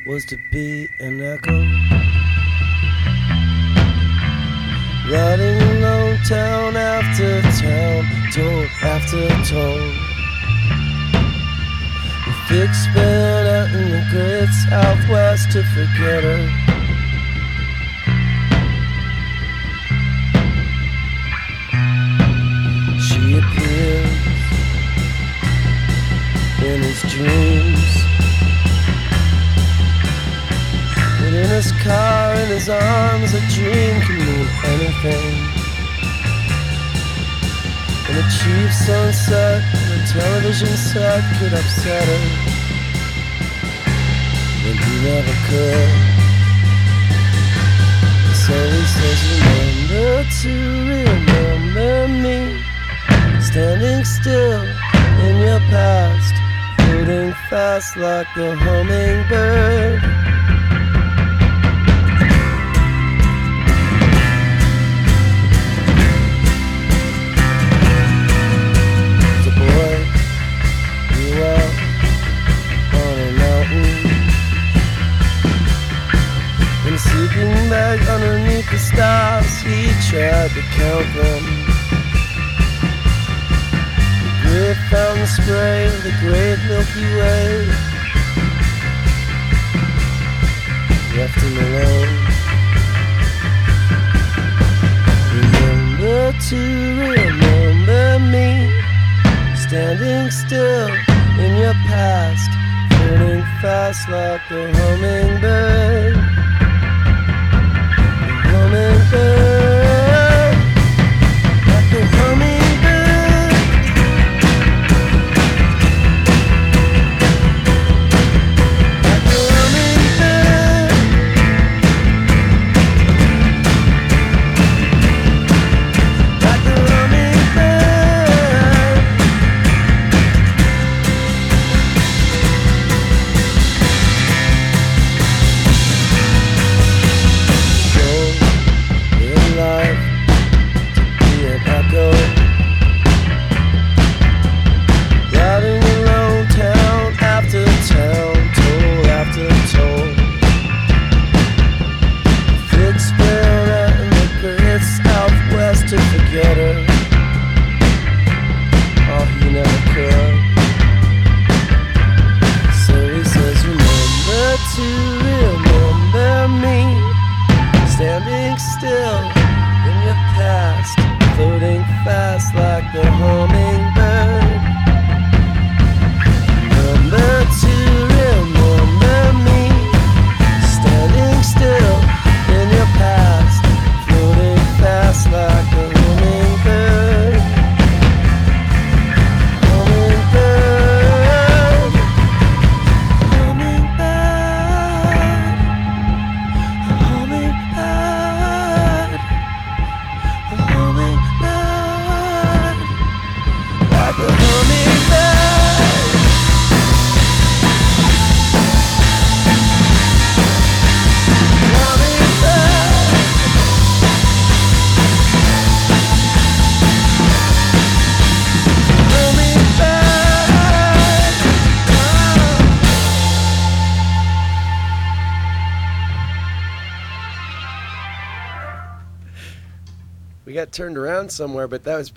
was to be an echo, riding alone town after town, toll after toll. The thick sped out in the great southwest to forget her. She appears in his dreams, but in his car, in his arms, a dream can mean anything. And a cheap sunset and a television set could upset her, but he never could. So he says, remember to remember me, standing still in your past, floating fast like a hummingbird. As a boy, grew up on a mountain, in a sleeping bag underneath the stars, he tried to count them. Great fountain spray of the great Milky Way left him alone. Remember to remember me, standing still in your past, floating fast like a hummingbird. A hummingbird, like a hummingbird. We got turned around somewhere, but that was